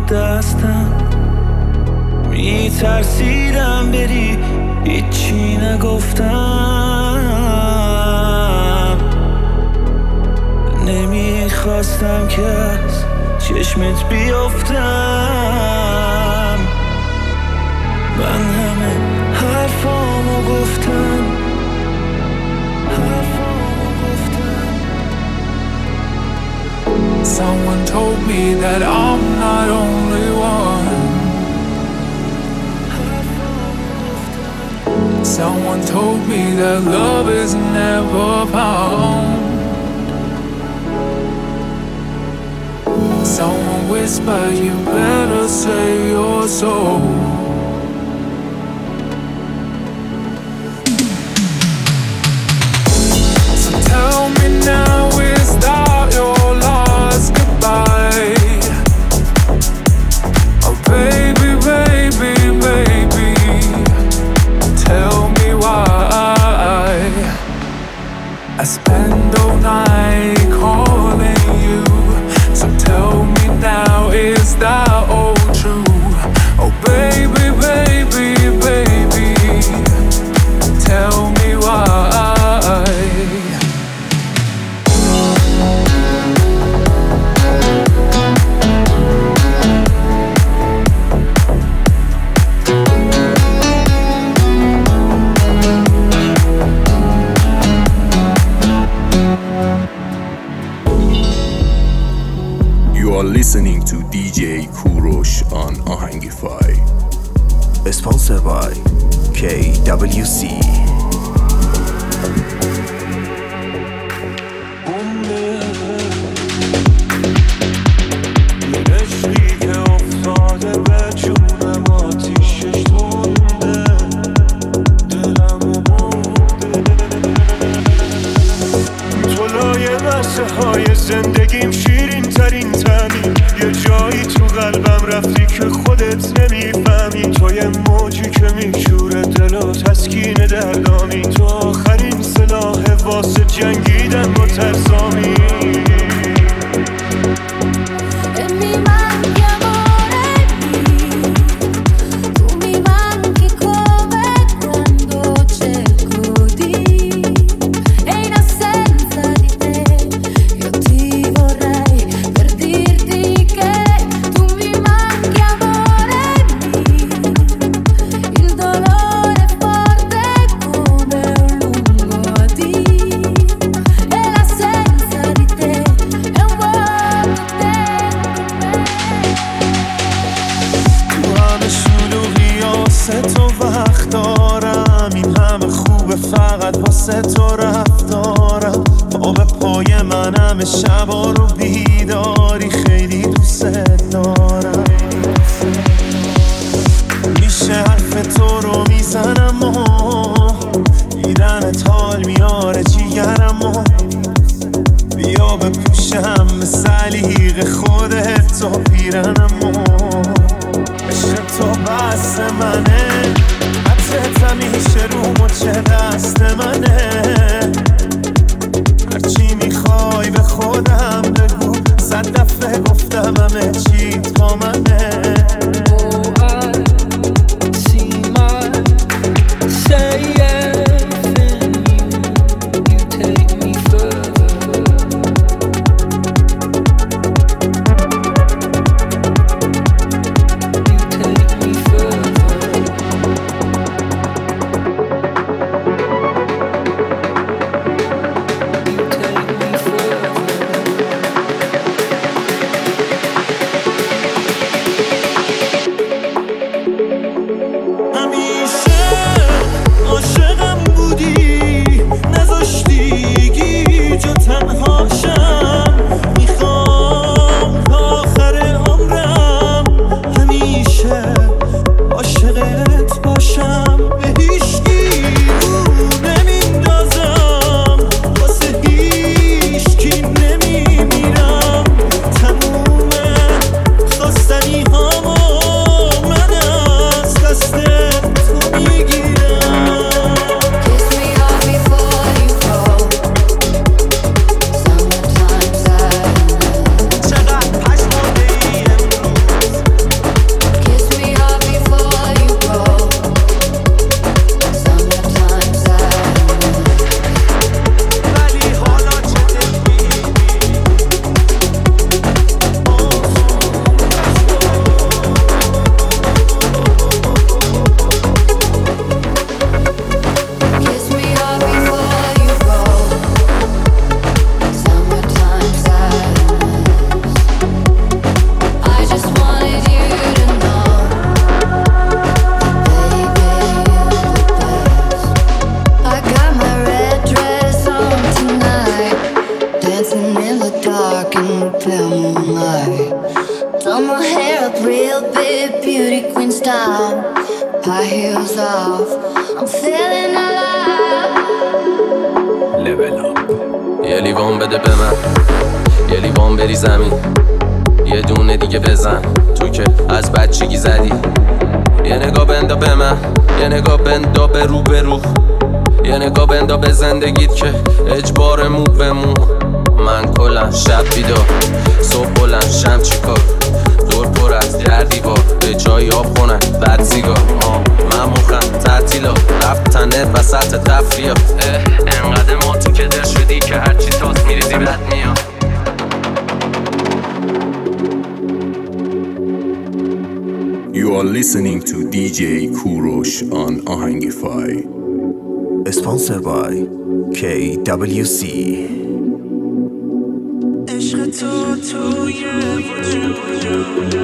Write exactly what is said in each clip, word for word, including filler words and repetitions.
دستم، میترسیدم بری هیچی نگفتم، نمیخواستم که از چشمت بیافتم. من همه حرفامو گفتم، حرفامو گفتم. Someone told me that I'm not only one. Someone told me that love is never found. Someone whispered you better save your soul. So tell me now, is that your last goodbye? Oh baby, baby, baby, tell me why. I spend all night calling you. So tell me now, is that all true? Oh baby, baby, baby, tell me why. Listening to D J Kurosh on Ahangify. Sponsored by K W C. زندگیم شیرین ترین تنی، یه جایی تو قلبم رفتی که خودت نمیفهمی. تو یه موجی که میشوره دل و تسکین دردانی، تو آخرین سلاح واسه جنگیدن با ترسامی. تو رفتارم پا به پای منم، شبا رو بیداری خیلی دوست دارم. میشه حرف تو رو میزنم و دیدنت حال میاره جیگرم و بیا بپوشم به سلیق خودت تو پیرنم و عشق تو بس منه، حتت همیشه رو مچه دست منه. هرچی میخوای به خودم بگو، صد دفعه گفتم همه چیت با منه. down, high heels off, I'm feeling alive. Level up. یه لیوان بده به من، یه لیوان بری زمین، یه دونه دیگه بزن تو که از بچگی زدی. یه نگاه بندا به من، یه نگاه بندا به رو به رو، یه نگاه بندا به زندگیت که اجبار مو به مو. من کلن شب بیدار، صبح بلند شم چیکار، دور پر از در دیوار، به جای آب خونن بد سیگار. من مخم تعطیلات رفتنت وسط تفریات، انقدر ما تو که در شدی که هرچی تاس میریزی بد میاد. You are listening to دی جی Kurosh on Ahangify. Sponsored by کی دبلیو سی. عشق تو توی وجود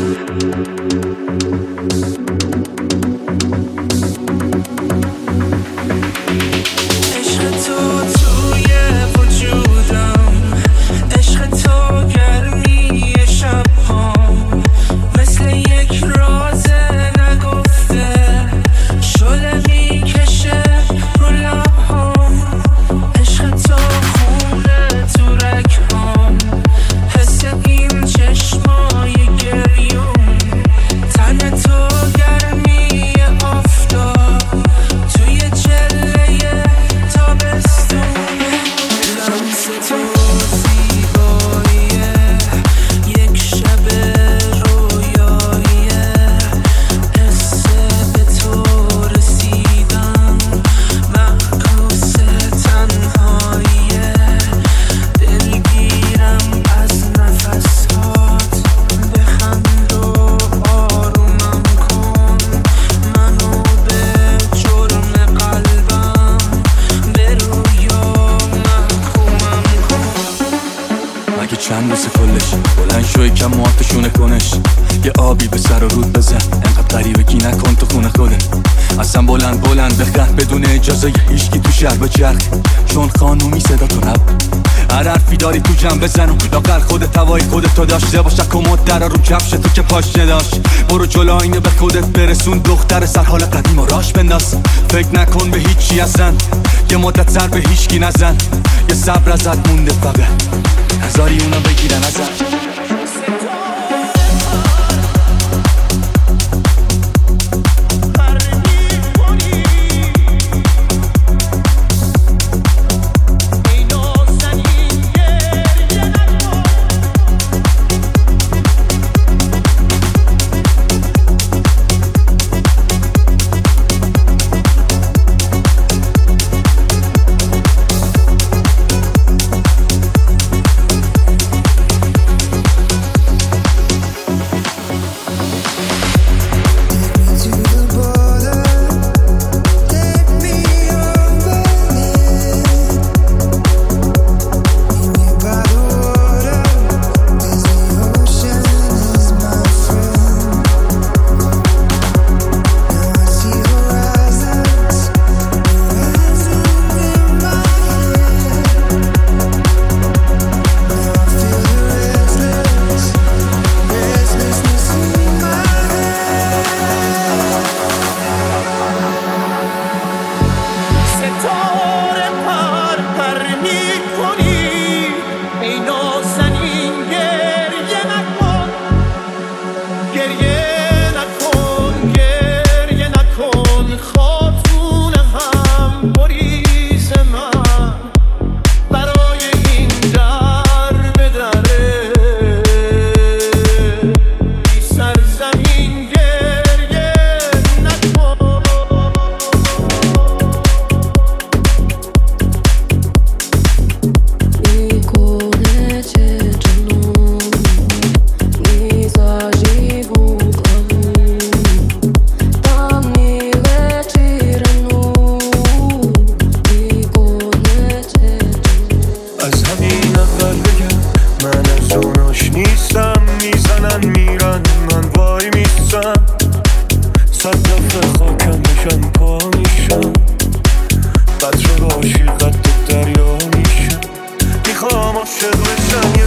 چند روز کلش بلند شوی کم مواتشونه کنش، یه آبی به سر و رود بزن، انقدر غریبگی نکن تو خونه خودت. اصلا بلند بلند بخند بدون اجازه هیچکی تو شهر بچرخ، چون خانومی صدا تو نب. هر حرفی داری تو جمع بزن و لاغر خودت هوای خودت تو داشته باشه. کمد در رو کفش تو که پاش نداشت، برو جلو آینه به خودت برسون، دختر سر حال قدیم و راش بنداز. فکر نکن به هیچی اصلا، یه مدت سر به هیچکی نزن، یه صبر ازت مونده فقط هزاری اونا بگیرن ازت.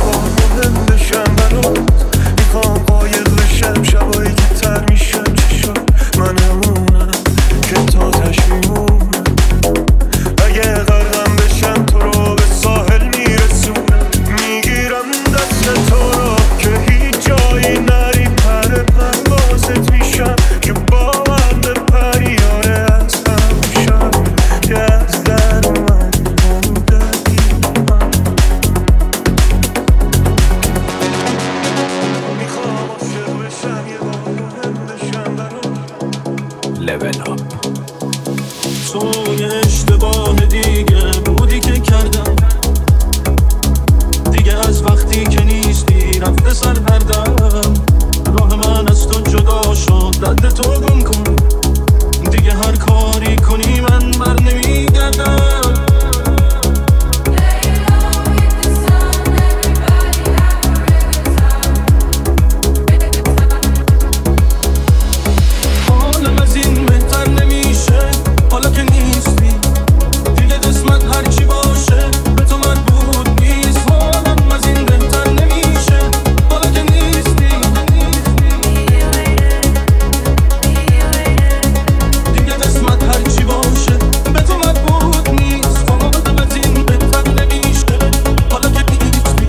شبایی که تر میشم چشم level up. توی اشتباه دیگه بودی که کردم، دیگه از وقتی که نیستی رفته سر پردم. راه من از تو جدا شد، رد تو گم کن، دیگه هر کاری کنی من بر نمیگردم. حالم از این بهتر نمیشه، حالا که نیستی دیگه قسمت هرچی باشه به تو مربوط نیست. حالم از این بهتر نمیشه، حالا که نیستی دیگه قسمت هرچی باشه به تو مربوط نیست. حالم از این بهتر نمیشه، حالا که نیستی.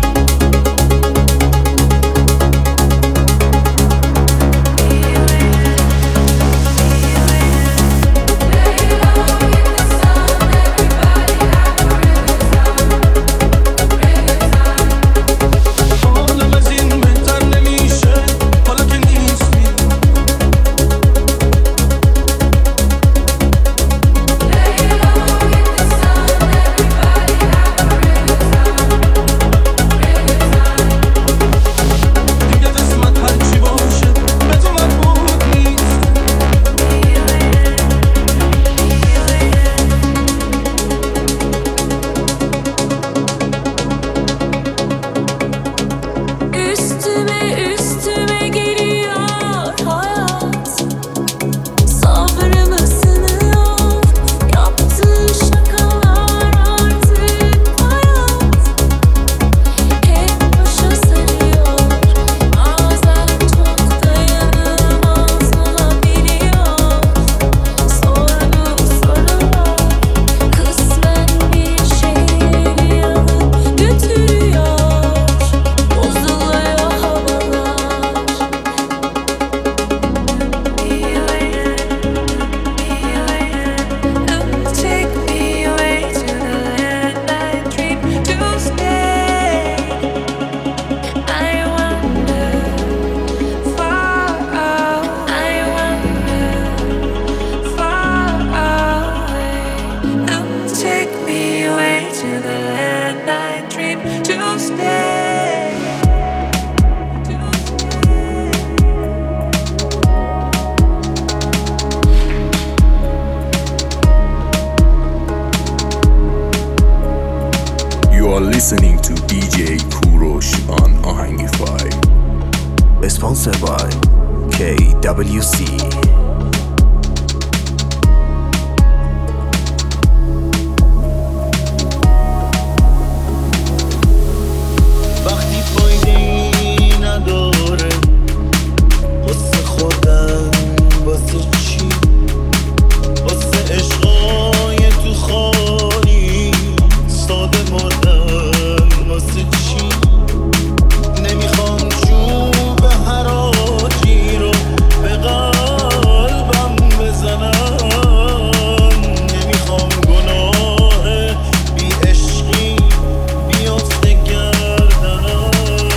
حالم از این بهتر نمیشه، حالا که نیستی. دیگه قسمت هرچی باشه به تو مربوط نیست. Üstüme üstüme geliyor hayat, sabrımı sınıyor, yaptığı şakalar artık hayat. Hep başa sarıyor, bazen çok dayanılmaz olabiliyor. Sorduğu sorular kısmen bir şeyleri alıp götürüyor. Bozuluyor havalar. Take me away to the land I dream to stay. I wander far out. I wander far away. Take me away to the land I dream to stay. You are listening to D J Kurosh on Ahangify. Sponsored by K W C. وقتی فایده ای نداره واسه خودم، واسه چی؟ واسه عشقای تو خالی ساده مردن، واسه چی؟ نمیخوام چوب حراجی رو به قلبم بزنم، نمیخوام گناه بی عشقی بیافته گردنم.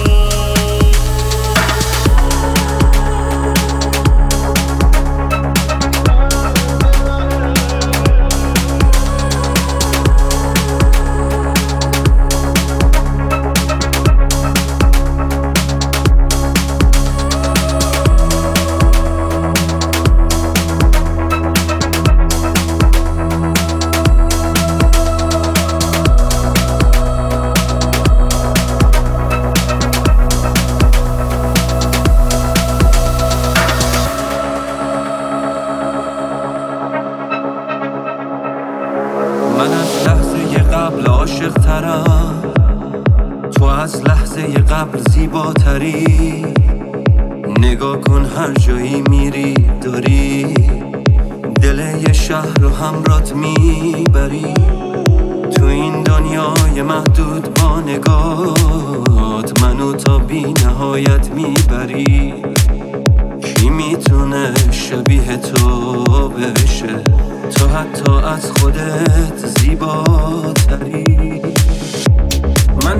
من از لحظه قبل عاشق ترم، تو از لحظه قبل زیباتری. نگاه کن هر جایی میری داری دل یه شهر رو همرات میبری. تو این دنیای محدود با نگاهت منو تا بی نهایت میبری. کی میتونه شبیه تو بشه؟ تو حتی از خودت زیباتری. من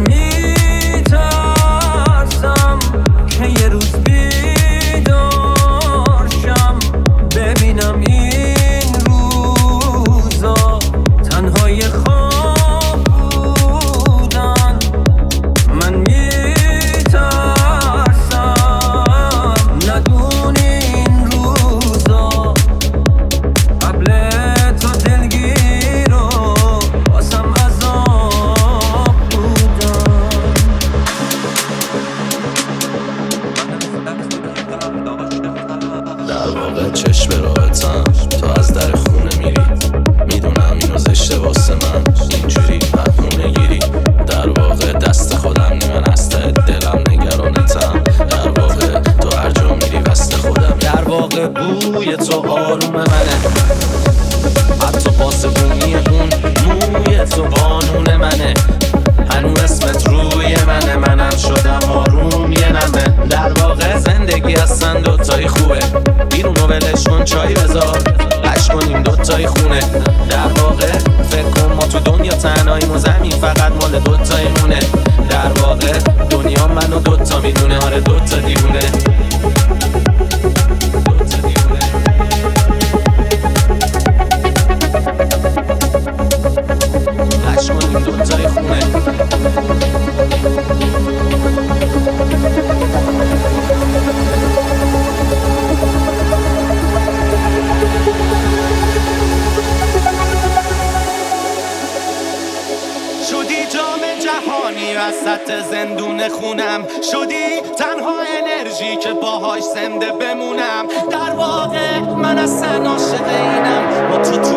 میترسم که یه روز بیدار شم ببینم چشم راحتم، تو از در خونه میری، میدونم اینو زشته واسه من اینجوری بهونه گیری. در واقع دست خودم نیمن از ته دلم نگرانتم، در واقع تو هر جا میری وسط خودم. در واقع بوی تو آروم منه، حتی پاسبونی اون موی تو قانون منه. هنو اسمت روی منه، منم شدم آروم یه نمه. در واقع زندگی هستن دوتایی خوبه، بیرونو ولش کن چایی بذار قش کنیم دوتایی خونه. در واقع فکر کن ما تو دنیا تنهاییم و زمین فقط مال دوتایی مونه. در واقع دنیا منو دوتا میدونه، آره دوتا دیوونه. قش کنیم دوتایی خونه. شدی جام جهانی وسط زندون خونم، شدی تنها انرژی که باهاش زنده بمونم. در واقع من اصلا عاشق اینم، ما تو